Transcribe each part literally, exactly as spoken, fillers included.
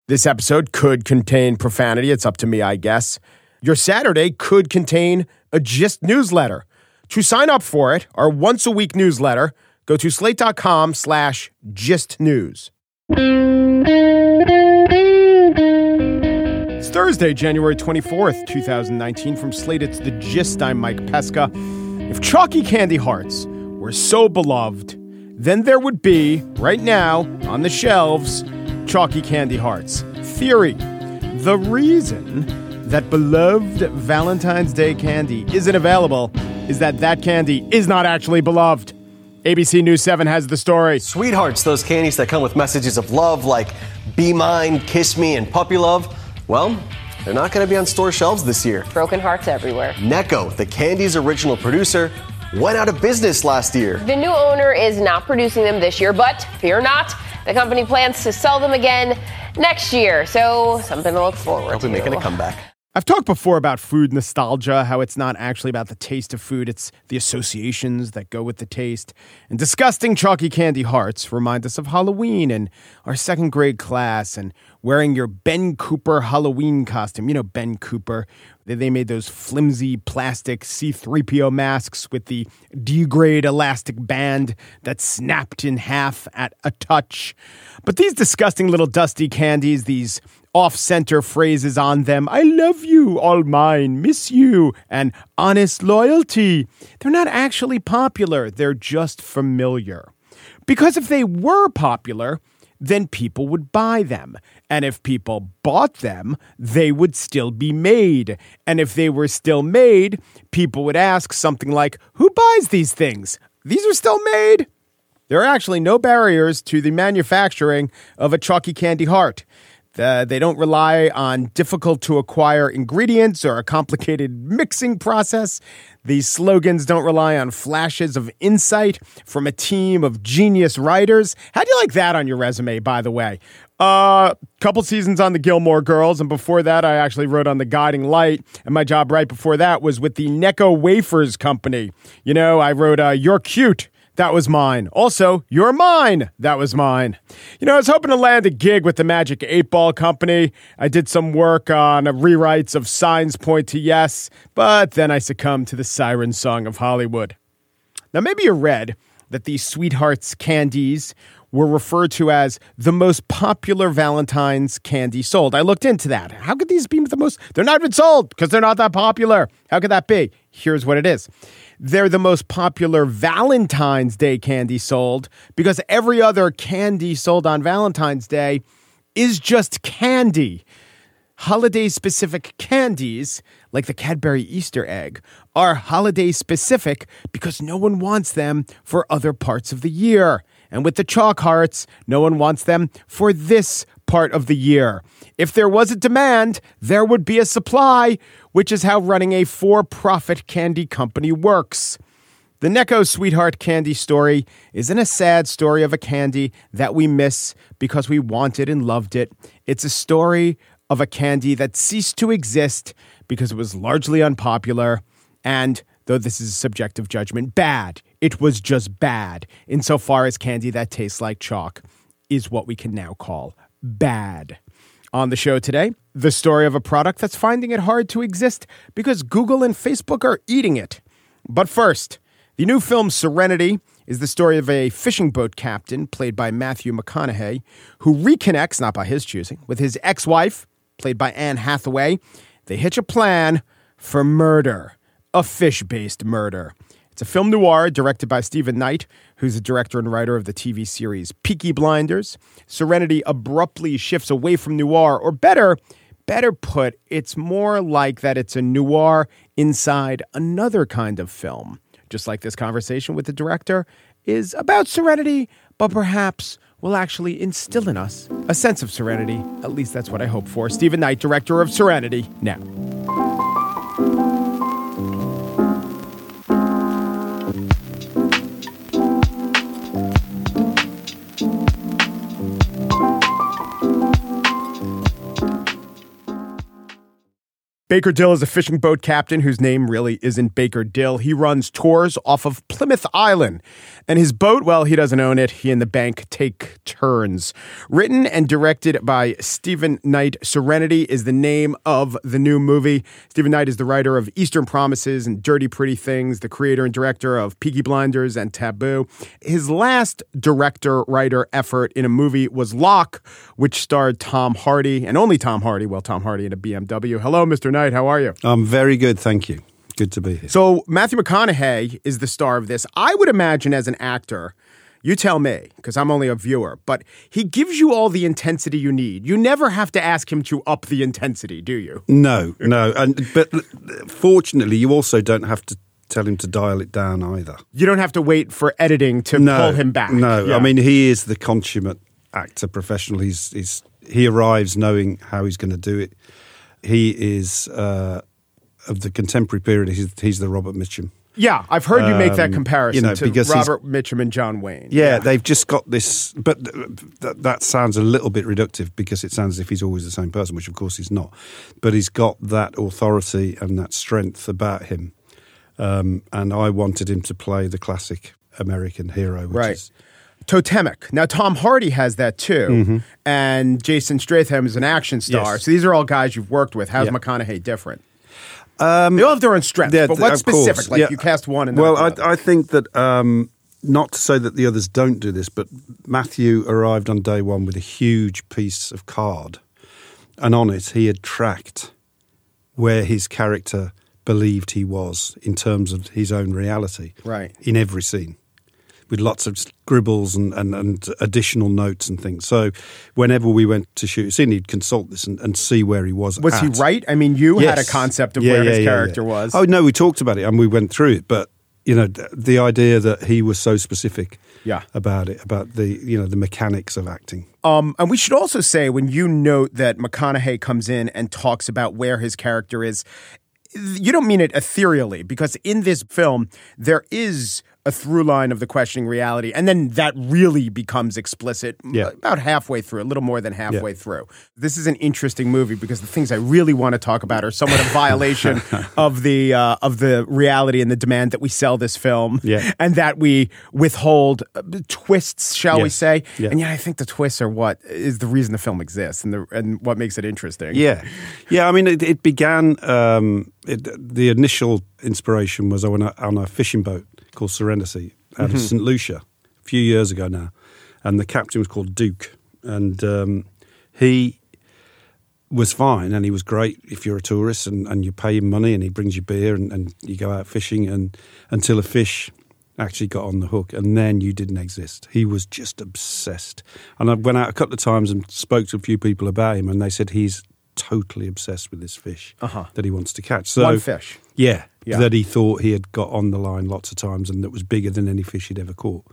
This episode could contain profanity. It's up to me, I guess. Your Saturday could contain a Gist newsletter. To sign up for it, our once-a-week newsletter, go to slate.com slash Gist News. It's Thursday, January twenty-fourth, twenty nineteen. From Slate, it's The Gist. I'm Mike Pesca. If chalky candy hearts were so beloved, then there would be, right now, on the shelves, chalky candy hearts. Theory: the reason that beloved Valentine's Day candy isn't available is that that candy is not actually beloved. A B C News seven has the story. Sweethearts, those candies that come with messages of love like be mine, kiss me, and puppy love, well, they're not going to be on store shelves this year. Broken hearts everywhere. Necco, the candy's original producer, went out of business last year. The new owner is not producing them this year, but fear not, the company plans to sell them again next year. So something to look forward Hope to. we're making a comeback. I've talked before about food nostalgia, how it's not actually about the taste of food, it's the associations that go with the taste. And disgusting chalky candy hearts remind us of Halloween and our second grade class and wearing your Ben Cooper Halloween costume. You know Ben Cooper. They made those flimsy plastic C three P O masks with the D-grade elastic band that snapped in half at a touch. But these disgusting little dusty candies, these off-center phrases on them, I love you, all mine, miss you, and honest loyalty, they're not actually popular. They're just familiar. Because if they were popular, then people would buy them. And if people bought them, they would still be made. And if they were still made, people would ask something like, who buys these things? These are still made? There are actually no barriers to the manufacturing of a chalky candy heart. Uh, they don't rely on difficult-to-acquire ingredients or a complicated mixing process. These slogans don't rely on flashes of insight from a team of genius writers. How do you like that on your resume, by the way? A uh, couple seasons on the Gilmore Girls, and before that, I actually wrote on The Guiding Light, and my job right before that was with the Necco Wafers Company. You know, I wrote uh, You're Cute. That was mine. Also, You're Mine. That was mine. You know, I was hoping to land a gig with the Magic eight Ball Company. I did some work on rewrites of Signs Point to Yes, but then I succumbed to the siren song of Hollywood. Now, maybe you read that these Sweethearts candies were referred to as the most popular Valentine's candy sold. I looked into that. How could these be the most? They're not even sold because they're not that popular. How could that be? Here's what it is. They're the most popular Valentine's Day candy sold because every other candy sold on Valentine's Day is just candy. Holiday-specific candies, like the Cadbury Easter egg, are holiday-specific because no one wants them for other parts of the year. And with the chalk hearts, no one wants them for this part of the year. If there was a demand, there would be a supply, which is how running a for-profit candy company works. The Necco Sweetheart candy story isn't a sad story of a candy that we miss because we wanted and loved it. It's a story of a candy that ceased to exist because it was largely unpopular and, though this is a subjective judgment, bad. It was just bad, insofar as candy that tastes like chalk is what we can now call bad. On the show today, the story of a product that's finding it hard to exist because Google and Facebook are eating it. But first, the new film Serenity is the story of a fishing boat captain, played by Matthew McConaughey, who reconnects, not by his choosing, with his ex-wife, played by Anne Hathaway. They hitch a plan for murder, a fish-based murder. It's a film noir directed by Stephen Knight, who's the director and writer of the T V series Peaky Blinders. Serenity abruptly shifts away from noir, or better, better put, it's more like that it's a noir inside another kind of film. Just like this conversation with the director is about serenity, but perhaps will actually instill in us a sense of serenity. At least that's what I hope for. Stephen Knight, director of Serenity, now. Baker Dill is a fishing boat captain whose name really isn't Baker Dill. He runs tours off of Plymouth Island. And his boat, well, he doesn't own it. He and the bank take turns. Written and directed by Stephen Knight. Serenity is the name of the new movie. Stephen Knight is the writer of Eastern Promises and Dirty Pretty Things, the creator and director of Peaky Blinders and Taboo. His last director-writer effort in a movie was Locke, which starred Tom Hardy, and only Tom Hardy, well, Tom Hardy in a B M W. Hello, Mister Knight. How are you? I'm very good, thank you. Good to be here. So Matthew McConaughey is the star of this. I would imagine as an actor, you tell me, because I'm only a viewer, but he gives you all the intensity you need. You never have to ask him to up the intensity, do you? No, no. And but fortunately, you also don't have to tell him to dial it down either. You don't have to wait for editing to no, pull him back. No, Yeah. I mean, he is the consummate actor professional. He's, he's he arrives knowing how he's going to do it. He is, uh, of the contemporary period, he's, he's the Robert Mitchum. Yeah, I've heard you make that Um, comparison you know, to because Robert Mitchum and John Wayne. Yeah, they've just got this, but th- that sounds a little bit reductive because it sounds as if he's always the same person, which of course he's not. But he's got that authority and that strength about him. Um, and I wanted him to play the classic American hero, which Right. is... Totemic. Now, Tom Hardy has that too, Mm-hmm. and Jason Statham is an action star. Yes. So these are all guys you've worked with. How's Yeah. McConaughey different? Um, they all have their own strengths, yeah, but th- what's of course. specific? Like Yeah. you cast one and Well, not the other. I, I think that, um, not to say that the others don't do this, but Matthew arrived on day one with a huge piece of card, and on it he had tracked where his character believed he was in terms of his own reality. Right. In every scene, with lots of scribbles and, and, and additional notes and things. So whenever we went to shoot a scene, he'd consult this and, and see where he was Was at. he right? I mean, you had a Yes. concept of Yeah, where yeah, his yeah, character yeah. was. Oh, no, we talked about it and we went through it. But, you know, th- the idea that he was so specific Yeah. about it, about the, you know, the mechanics of acting. Um, and we should also say, when you note that McConaughey comes in and talks about where his character is, you don't mean it ethereally, because in this film, there is a through line of the questioning reality, and then that really becomes explicit Yeah. about halfway through, a little more than halfway Yeah. through. This is an interesting movie because the things I really want to talk about are somewhat a violation of the uh, of the reality and the demand that we sell this film, Yeah. and that we withhold uh, twists, shall we Yes. say? Yeah. And yet, I think the twists are what is the reason the film exists and the and what makes it interesting. Yeah. Yeah, I mean, it, it began, um, it, the initial inspiration was on a, on a fishing boat called Serenity out Mm-hmm. of Saint Lucia a few years ago now. And the captain was called Duke. And um, he was fine and he was great if you're a tourist and, and you pay him money and he brings you beer and, and you go out fishing and until a fish actually got on the hook, and then you didn't exist. He was just obsessed. And I went out a couple of times and spoke to a few people about him, and they said he's totally obsessed with this fish Uh-huh. that he wants to catch. So, One fish. Yeah, Yeah. that he thought he had got on the line lots of times and that was bigger than any fish he'd ever caught.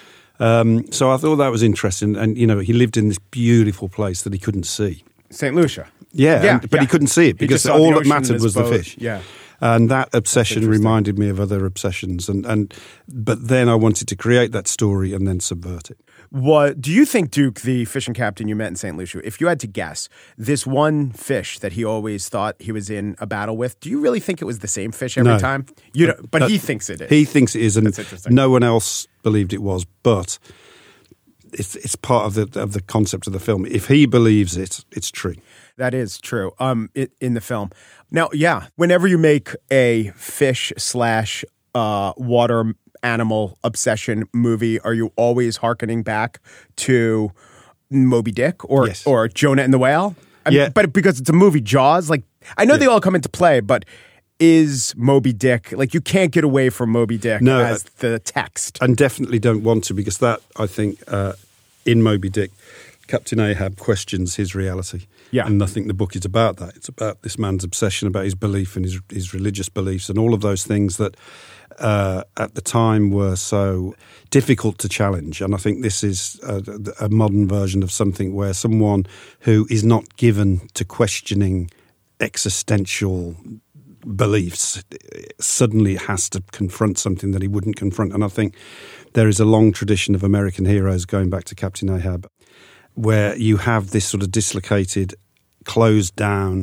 Um, so I thought that was interesting. And, you know, he lived in this beautiful place that he couldn't see. Saint Lucia. Yeah, Yeah, and- but yeah. he couldn't see it He because just saw the all that ocean in mattered his was the boat. fish. Yeah. And that obsession interesting. reminded me of other obsessions. And, and but then I wanted to create that story and then subvert it. What do you think, Duke, the fishing captain you met in Saint Lucia, if you had to guess, this one fish that he always thought he was in a battle with, do you really think it was the same fish every No. time? You don't, but Uh, he thinks it is. He thinks it is, and That's interesting. no one else believed it was. But it's it's part of the of the concept of the film. If he believes it, it's true. That is true. Um, it, in the film. Now, yeah, whenever you make a fish slash uh, water animal obsession movie, are you always hearkening back to Moby Dick or Yes. or Jonah and the Whale? I mean, Yeah. but because it's a movie, Jaws. Like I know Yeah. they all come into play, but is Moby Dick like you can't get away from Moby Dick No, as the text? And definitely don't want to, because that, I think, uh, in Moby Dick, Captain Ahab questions his reality. Yeah. And I think the book is about that. It's about this man's obsession, about his belief and his, his religious beliefs and all of those things that uh, at the time were so difficult to challenge. And I think this is a, a modern version of something where someone who is not given to questioning existential beliefs suddenly has to confront something that he wouldn't confront. And I think there is a long tradition of American heroes going back to Captain Ahab, where you have this sort of dislocated, closed down,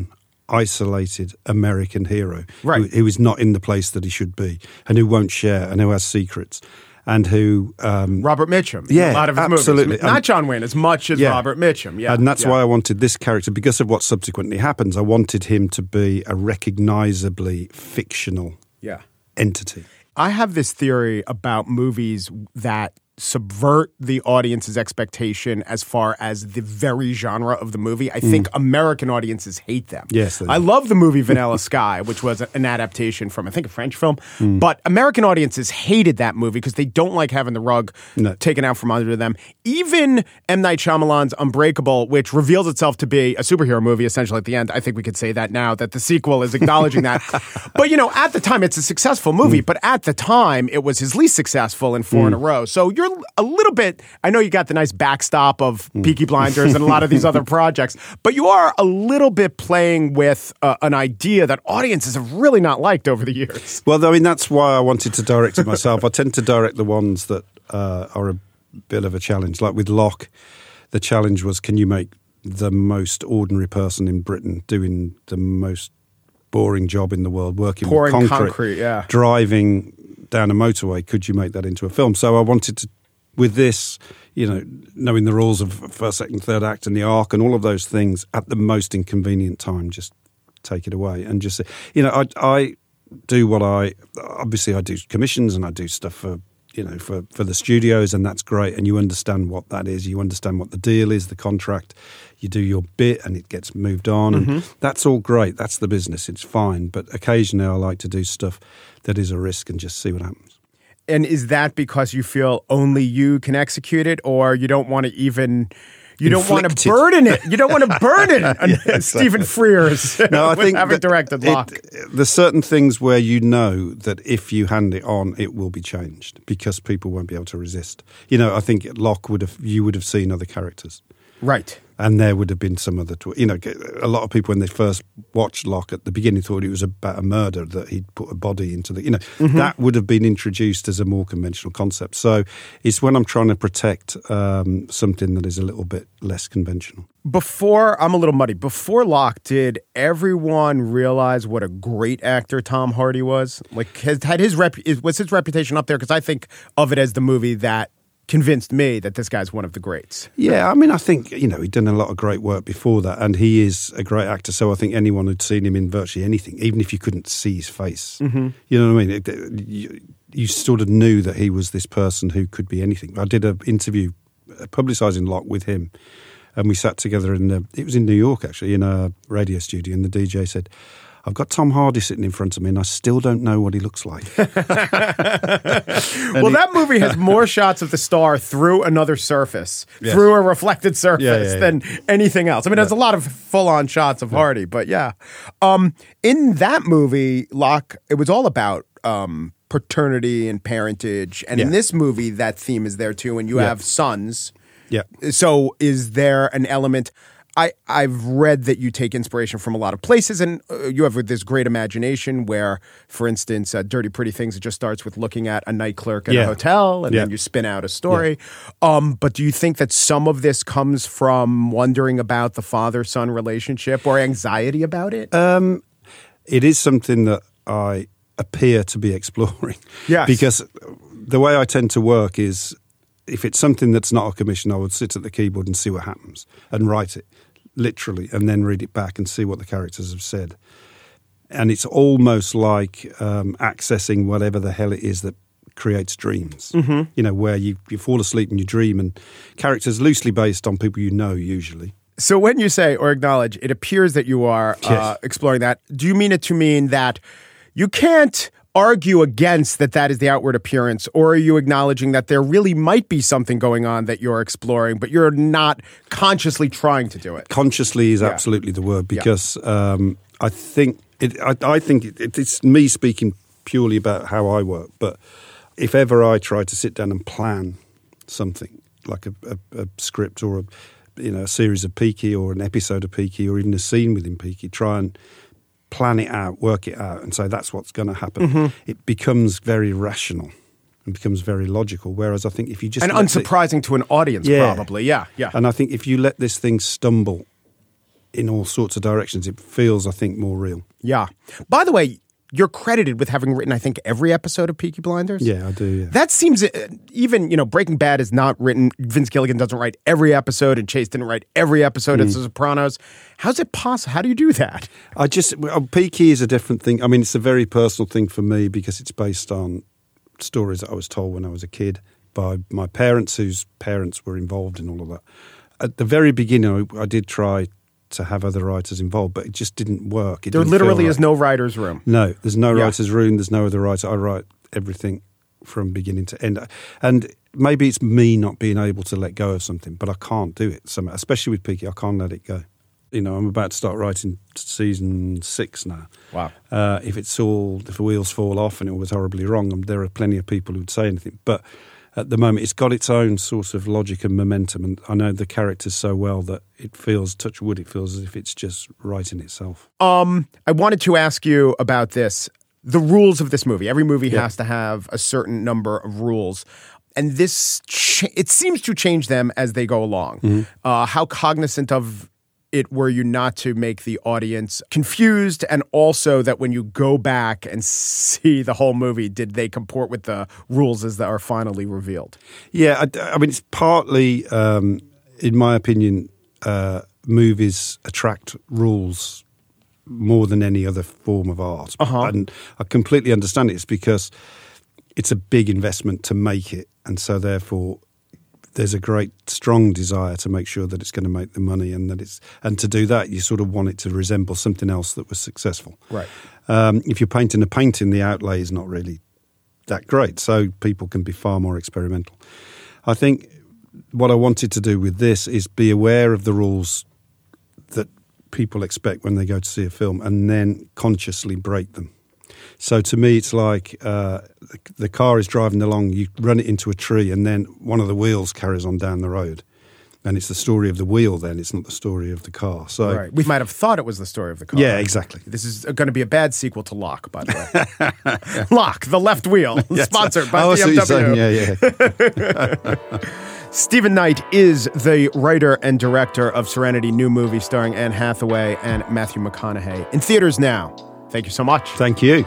isolated American hero Right. who, who is not in the place that he should be and who won't share and who has secrets and who... Um, Robert Mitchum. Yeah, a lot of his absolutely. movies. Not John Wayne as much as Yeah. Robert Mitchum. Yeah, and that's yeah. why I wanted this character, because of what subsequently happens, I wanted him to be a recognizably fictional Yeah. entity. I have this theory about movies that subvert the audience's expectation as far as the very genre of the movie. I think American audiences hate them. Yes, they do. I love the movie Vanilla Sky, which was an adaptation from, I think, a French film. But American audiences hated that movie because they don't like having the rug No. taken out from under them. Even M. Night Shyamalan's Unbreakable, which reveals itself to be a superhero movie essentially at the end. I think we could say that now, that the sequel is acknowledging that. But, you know, at the time, it's a successful movie. But at the time, it was his least successful in four in a row. So you're a little bit, I know you got the nice backstop of Peaky Blinders and a lot of these other projects, but you are a little bit playing with uh, an idea that audiences have really not liked over the years. Well, I mean, that's why I wanted to direct it myself. I tend to direct the ones that uh, are a bit of a challenge. Like with Locke, the challenge was, can you make the most ordinary person in Britain doing the most boring job in the world, working Pouring with concrete, concrete, yeah. driving down a motorway, could you make that into a film? So I wanted to, with this, you know, knowing the rules of first, second, third act and the arc and all of those things at the most inconvenient time, just take it away and just say, you know, I, I do what I, obviously I do commissions and I do stuff for, you know, for, for the studios, and that's great. And you understand what that is. You understand what the deal is, the contract. You do your bit and it gets moved on. And Mm-hmm. that's all great. That's the business. It's fine. But occasionally I like to do stuff that is a risk and just see what happens. And is that because you feel only you can execute it, or you don't want to even, you don't want Inflict to it. burden it? You don't want to burden it on exactly. Stephen Frears No, I with think having that directed it- Locke. There's certain things where you know that if you hand it on, it will be changed because people won't be able to resist. You know, I think Locke would have, you would have seen other characters. Right. And there would have been some other, tw- you know, a lot of people when they first watched Locke at the beginning thought it was about a murder, that he'd put a body into the, you know, Mm-hmm. that would have been introduced as a more conventional concept. So it's when I'm trying to protect um, something that is a little bit less conventional. Before, I'm a little muddy. Before Locke, did everyone realize what a great actor Tom Hardy was? Like, has, had his rep, is, was his reputation up there? Because I think of it as the movie that convinced me that this guy's one of the greats. Yeah, I mean, I think, you know, he'd done a lot of great work before that, and he is a great actor. So I think anyone who'd seen him in virtually anything, even if you couldn't see his face, mm-hmm. you know what I mean? It, it, you, you sort of knew that he was this person who could be anything. I did an interview uh, publicising Locke with him, and we sat together in the, it was in New York actually, in a radio studio, and the D J said, I've got Tom Hardy sitting in front of me and I still don't know what he looks like. Well, that movie has more shots of the star through another surface, Yes. through a reflected surface, Yeah, yeah, yeah. than anything else. I mean, there's a lot of full-on shots of Hardy, but yeah. Um, in that movie, Locke, it was all about um, paternity and parentage. And in Yeah. this movie, that theme is there too, and you Yeah. have sons. Yeah. So is there an element... I, I've read that you take inspiration from a lot of places, and uh, you have this great imagination where, for instance, uh, Dirty Pretty Things, it just starts with looking at a night clerk at Yeah. a hotel, and Yeah. then you spin out a story. Um, but do you think that some of this comes from wondering about the father-son relationship or anxiety about it? Um, it is something that I appear to be exploring. Yes. Because the way I tend to work is, if it's something that's not a commission, I would sit at the keyboard and see what happens and write it, literally, and then read it back and see what the characters have said. And it's almost like um, accessing whatever the hell it is that creates dreams. Mm-hmm. You know, where you, you fall asleep and you dream, and characters loosely based on people you know usually. So when you say or acknowledge, it appears that you are uh, Yes. exploring that. Do you mean it to mean that you can't argue against that that is the outward appearance, or are you acknowledging that there really might be something going on that you're exploring, but you're not consciously trying to do it? Consciously is Yeah. absolutely the word, because um, I think it, I, I think it, it's me speaking purely about how I work. But if ever I try to sit down and plan something like a, a, a script or a you know a series of Peaky or an episode of Peaky or even a scene within Peaky, try and plan it out, work it out, and say that's what's going to happen. Mm-hmm. It becomes very rational and becomes very logical. Whereas I think if you just And let it- unsurprising to an audience, Yeah. probably. Yeah, yeah. and I think if you let this thing stumble in all sorts of directions. It feels, I think, more real. Yeah. By the way, you're credited with having written, I think, every episode of Peaky Blinders. Yeah, I do, yeah. That seems, uh, even, you know, Breaking Bad is not written. Vince Gilligan doesn't write every episode, and Chase didn't write every episode of The Sopranos. How's it possible? How do you do that? I just, well, Peaky is a different thing. I mean, it's a very personal thing for me because it's based on stories that I was told when I was a kid by my parents, whose parents were involved in all of that. At the very beginning, I, I did try to have other writers involved, but it just didn't work. It there didn't literally right. is no writer's room. No, there's no Yeah. writer's room. There's no other writer. I write everything from beginning to end. And maybe it's me not being able to let go of something, but I can't do it. Somehow, especially with Peaky, I can't let it go. You know, I'm about to start writing season six now. Wow. Uh, if it's all, if the wheels fall off and it was horribly wrong, um, there are plenty of people who'd say anything. But at the moment, it's got its own sort of logic and momentum. And I know the characters so well that it feels, touch wood, it feels as if it's just writing itself. Um, I wanted to ask you about this. The rules of this movie. Every movie Yeah. has to have a certain number of rules. And this, ch- it seems to change them as they go along. Mm-hmm. Uh, how cognizant of it were you not to make the audience confused, and also that when you go back and see the whole movie, did they comport with the rules as they are finally revealed? Yeah, I, I mean, it's partly, um, in my opinion, uh, movies attract rules more than any other form of art. Uh-huh. And I completely understand it. It's because it's a big investment to make it, and so therefore there's a great strong desire to make sure that it's going to make the money, and that it's and to do that you sort of want it to resemble something else that was successful. Right. Um, if you're painting a painting, the outlay is not really that great, so people can be far more experimental. I think what I wanted to do with this is be aware of the rules that people expect when they go to see a film, and then consciously break them. So to me, it's like uh, the, the car is driving along, you run it into a tree, and then one of the wheels carries on down the road. And it's the story of the wheel then, it's not the story of the car. So Right. We might have thought it was the story of the car. Yeah, exactly. This is going to be a bad sequel to Locke, by the way. Locke, the left wheel, sponsored by I B see M what W. you're saying. Yeah, yeah. Stephen Knight is the writer and director of Serenity, new movie starring Anne Hathaway and Matthew McConaughey. In theaters now. Thank you so much. Thank you.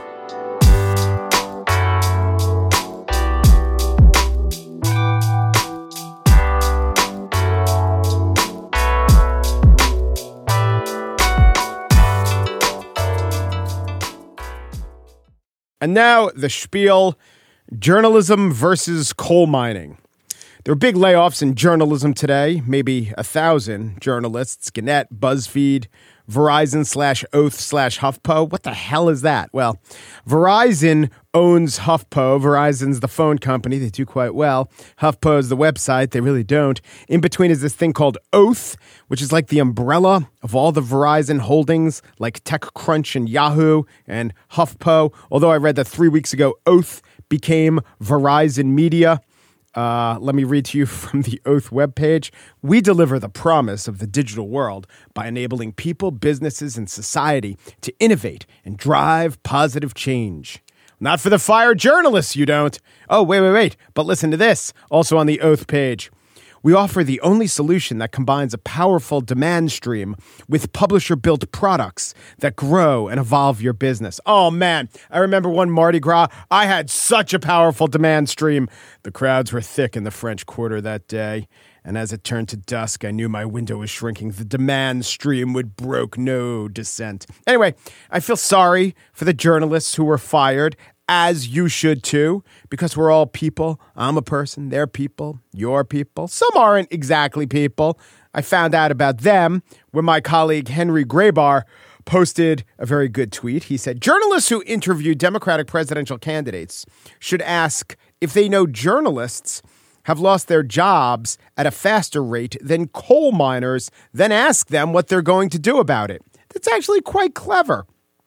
And now the spiel, journalism versus coal mining. There are big layoffs in journalism today, maybe a thousand journalists, Gannett, BuzzFeed, Verizon slash Oath slash HuffPo. What the hell is that? Well, Verizon owns HuffPo. Verizon's the phone company. They do quite well. HuffPo is the website. They really don't. In between is this thing called Oath, which is like the umbrella of all the Verizon holdings, like TechCrunch and Yahoo and HuffPo. Although I read that three weeks ago, Oath became Verizon Media. Uh, let me read to you from the Oath webpage. We deliver the promise of the digital world by enabling people, businesses, and society to innovate and drive positive change. Not for the fired journalists, you don't. Oh, wait, wait, wait. But listen to this, also on the Oath page. We offer the only solution that combines a powerful demand stream with publisher-built products that grow and evolve your business. Oh, man. I remember one Mardi Gras. I had such a powerful demand stream. The crowds were thick in the French Quarter that day. And as it turned to dusk, I knew my window was shrinking. The demand stream would broke no descent. Anyway, I feel sorry for the journalists who were fired, as you should too, because we're all people. I'm a person, they're people, you're people. Some aren't exactly people. I found out about them when my colleague Henry Graybar posted a very good tweet. He said, journalists who interview Democratic presidential candidates should ask if they know journalists have lost their jobs at a faster rate than coal miners, then ask them what they're going to do about it. That's actually quite clever.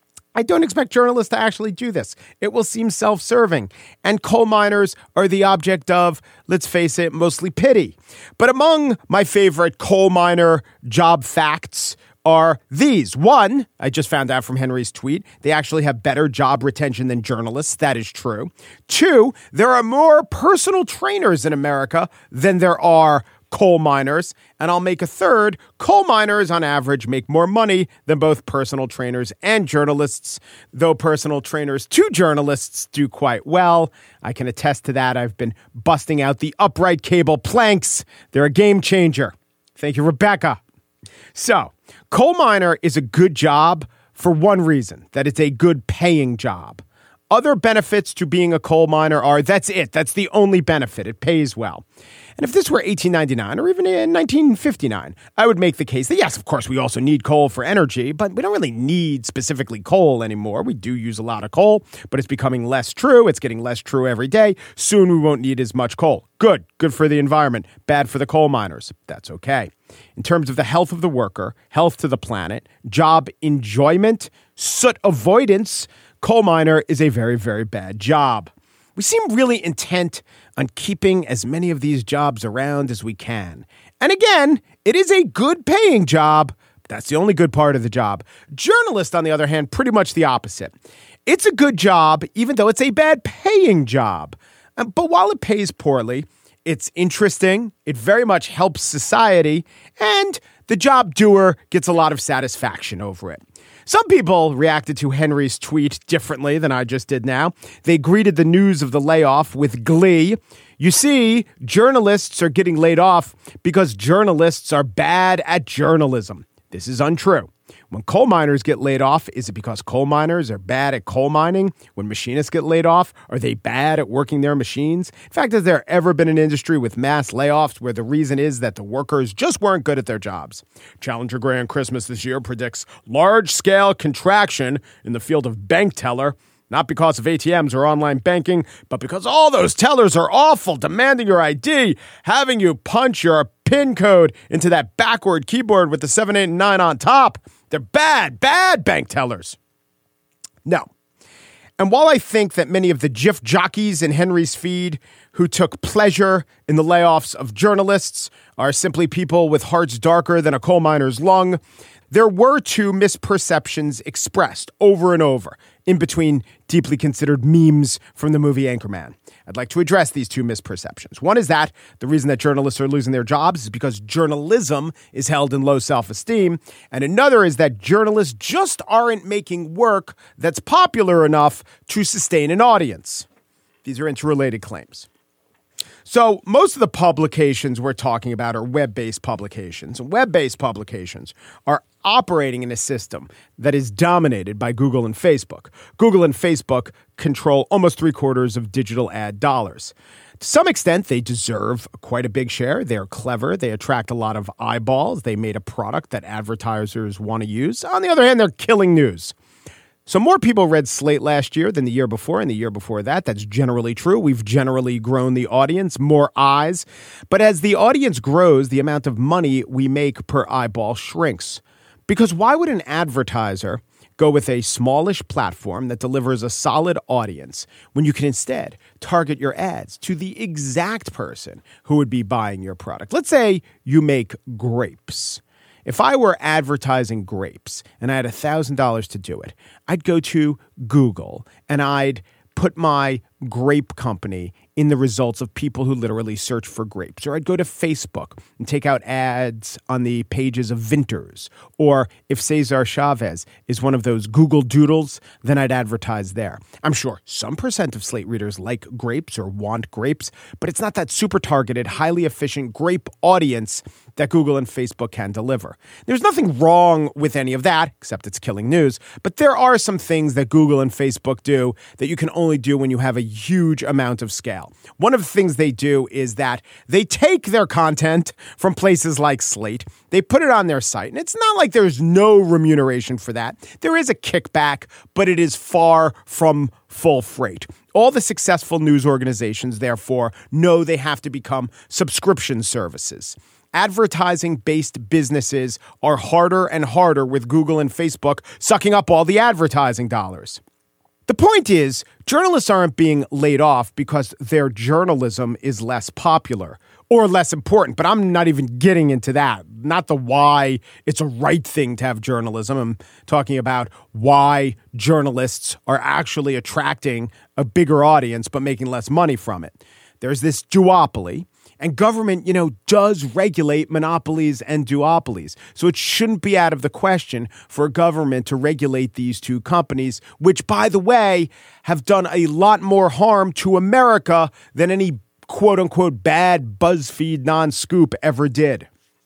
I don't expect journalists to actually do this. It will seem self-serving. And coal miners are the object of, let's face it, mostly pity. But among my favorite coal miner job facts are these. One, I just found out from Henry's tweet, they actually have better job retention than journalists. That is true. Two, there are more personal trainers in America than there are coal miners, and I'll make a third. Coal miners, on average, make more money than both personal trainers and journalists, though personal trainers to journalists do quite well. I can attest to that. I've been busting out the upright cable planks. They're a game changer. Thank you, Rebecca. So, coal miner is a good job for one reason, that it's a good paying job. Other benefits to being a coal miner are, that's it. That's the only benefit. It pays well. And if this were eighteen ninety-nine or even in nineteen fifty-nine, I would make the case that, yes, of course, we also need coal for energy, but we don't really need specifically coal anymore. We do use a lot of coal, but it's becoming less true. It's getting less true every day. Soon we won't need as much coal. Good. Good for the environment. Bad for the coal miners. That's okay. In terms of the health of the worker, health to the planet, job enjoyment, soot avoidance, coal miner is a very, very bad job. We seem really intent on keeping as many of these jobs around as we can. And again, it is a good paying job. That's the only good part of the job. Journalist, on the other hand, pretty much the opposite. It's a good job, even though it's a bad paying job. Um, but while it pays poorly, it's interesting, it very much helps society, and the job doer gets a lot of satisfaction over it. Some people reacted to Henry's tweet differently than I just did now. They greeted the news of the layoff with glee. You see, journalists are getting laid off because journalists are bad at journalism. This is untrue. When coal miners get laid off, is it because coal miners are bad at coal mining? When machinists get laid off, are they bad at working their machines? In fact, has there ever been an industry with mass layoffs where the reason is that the workers just weren't good at their jobs? Challenger Grand Christmas this year predicts large-scale contraction in the field of bank teller, not because of A T Ms or online banking, but because all those tellers are awful, demanding your I D, having you punch your PIN code into that backward keyboard with the seven, eight, and nine on top. They're bad, bad bank tellers. No. And while I think that many of the GIF jockeys in Henry's feed who took pleasure in the layoffs of journalists are simply people with hearts darker than a coal miner's lung, there were two misperceptions expressed over and over in between deeply considered memes from the movie Anchorman. I'd like to address these two misperceptions. One is that the reason that journalists are losing their jobs is because journalism is held in low self-esteem. And another is that journalists just aren't making work that's popular enough to sustain an audience. These are interrelated claims. So most of the publications we're talking about are web-based publications. And web-based publications are operating in a system that is dominated by Google and Facebook. Google and Facebook control almost three quarters of digital ad dollars. To some extent, they deserve quite a big share. They're clever. They attract a lot of eyeballs. They made a product that advertisers want to use. On the other hand, they're killing news. So more people read Slate last year than the year before, and the year before that. That's generally true. We've generally grown the audience, more eyes. But as the audience grows, the amount of money we make per eyeball shrinks. Because why would an advertiser go with a smallish platform that delivers a solid audience when you can instead target your ads to the exact person who would be buying your product? Let's say you make grapes. If I were advertising grapes and I had one thousand dollars to do it, I'd go to Google and I'd put my grape company in the results of people who literally search for grapes. Or I'd go to Facebook and take out ads on the pages of Vinters. Or if Cesar Chavez is one of those Google Doodles, then I'd advertise there. I'm sure some percent of Slate readers like grapes or want grapes, but it's not that super targeted, highly efficient grape audience that Google and Facebook can deliver. There's nothing wrong with any of that, except it's killing news. But there are some things that Google and Facebook do that you can only do when you have a huge amount of scale. One of the things they do is that they take their content from places like Slate, they put it on their site, and it's not like there's no remuneration for that. There is a kickback, but it is far from full freight. All the successful news organizations, therefore, know they have to become subscription services. Advertising-based businesses are harder and harder with Google and Facebook sucking up all the advertising dollars. The point is, journalists aren't being laid off because their journalism is less popular or less important, but I'm not even getting into that. Not the why it's a right thing to have journalism. I'm talking about why journalists are actually attracting a bigger audience but making less money from it. There's this duopoly, And government, you know, does regulate monopolies and duopolies. So it shouldn't be out of the question for a government to regulate these two companies, which, by the way, have done a lot more harm to America than any quote-unquote bad BuzzFeed non-scoop ever did.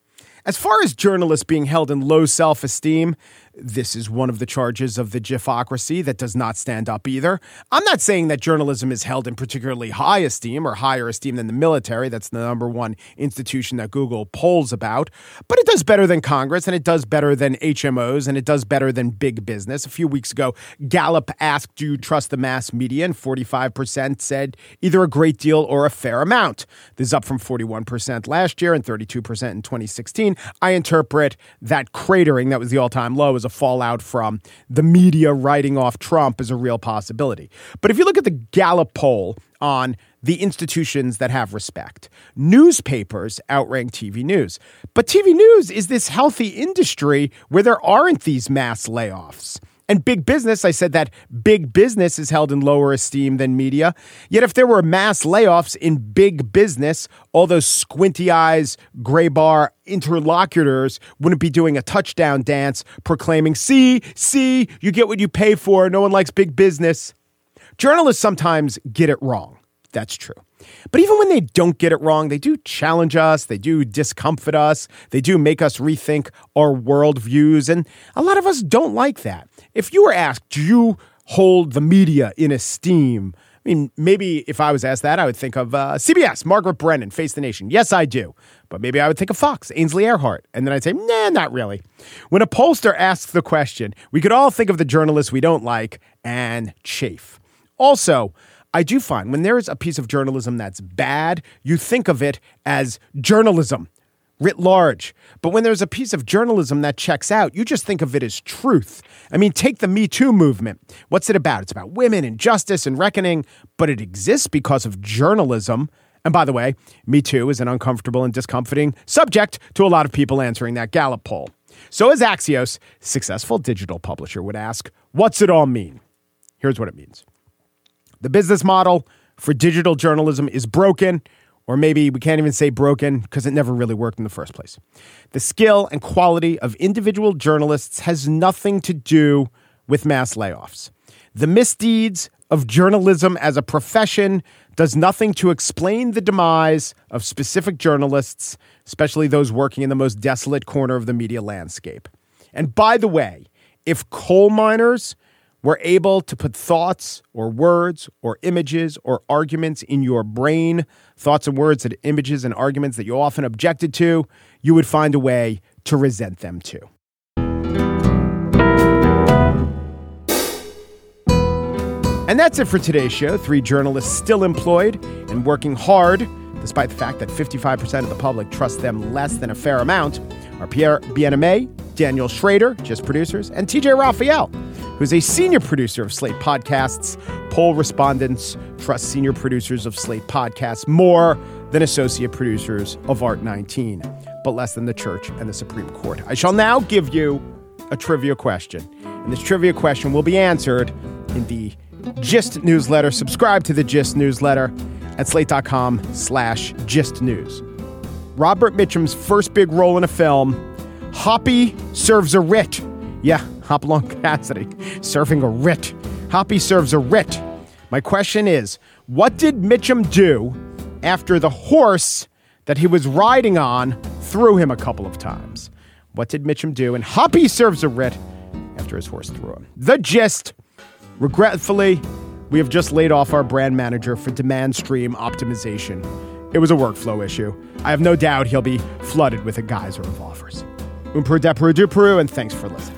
As far as journalists being held in low self-esteem, this is one of the charges of the Jifocracy that does not stand up either. I'm not saying that journalism is held in particularly high esteem or higher esteem than the military. That's the number one institution that Google polls about. But it does better than Congress, and it does better than H M Os, and it does better than big business. A few weeks ago, Gallup asked, do you trust the mass media? And forty-five percent said either a great deal or a fair amount. This is up from forty-one percent last year and thirty-two percent in twenty sixteen. I interpret that cratering, that was the all-time low, as a fallout from the media writing off Trump as a real possibility. But if you look at the Gallup poll on the institutions that have respect, newspapers outrank T V news. But T V news is this healthy industry where there aren't these mass layoffs. And big business, I said that big business is held in lower esteem than media. Yet if there were mass layoffs in big business, all those squinty eyes, gray bar interlocutors wouldn't be doing a touchdown dance proclaiming, see, see, you get what you pay for. No one likes big business. Journalists sometimes get it wrong. That's true. But even when they don't get it wrong, they do challenge us, they do discomfort us, they do make us rethink our worldviews, and a lot of us don't like that. If you were asked, do you hold the media in esteem? I mean, maybe if I was asked that, I would think of uh, C B S, Margaret Brennan, Face the Nation. Yes, I do. But maybe I would think of Fox, Ainsley Earhardt. And then I'd say, nah, not really. When a pollster asks the question, we could all think of the journalists we don't like and chafe. Also, I do find when there is a piece of journalism that's bad, you think of it as journalism writ large. But when there's a piece of journalism that checks out, you just think of it as truth. I mean, take the Me Too movement. What's it about? It's about women and justice and reckoning, but it exists because of journalism. And by the way, Me Too is an uncomfortable and discomforting subject to a lot of people answering that Gallup poll. So as Axios, successful digital publisher, would ask, what's it all mean? Here's what it means. The business model for digital journalism is broken, or maybe we can't even say broken because it never really worked in the first place. The skill and quality of individual journalists has nothing to do with mass layoffs. The misdeeds of journalism as a profession does nothing to explain the demise of specific journalists, especially those working in the most desolate corner of the media landscape. And by the way, if coal miners were able to put thoughts or words or images or arguments in your brain, thoughts and words and images and arguments that you often objected to, you would find a way to resent them too. And that's it for today's show. Three journalists still employed and working hard, despite the fact that fifty-five percent of the public trust them less than a fair amount, are Pierre Bien-Aimé, Daniel Schrader, just producers, and T J Raphael, who's a senior producer of Slate Podcasts. Poll respondents trust senior producers of Slate Podcasts more than associate producers of Art nineteen, but less than the Church and the Supreme Court. I shall now give you a trivia question. And this trivia question will be answered in the Gist newsletter. Subscribe to the Gist newsletter at slate.com slash gist news. Robert Mitchum's first big role in a film, Hoppy serves a writ. Yeah, Hopalong Cassidy serving a writ. Hoppy serves a writ. My question is, what did Mitchum do after the horse that he was riding on threw him a couple of times? What did Mitchum do? And Hoppy serves a writ after his horse threw him. The Gist. Regretfully, we have just laid off our brand manager for demand stream optimization. It was a workflow issue. I have no doubt he'll be flooded with a geyser of offers. Un per de Peru du Peru, and thanks for listening.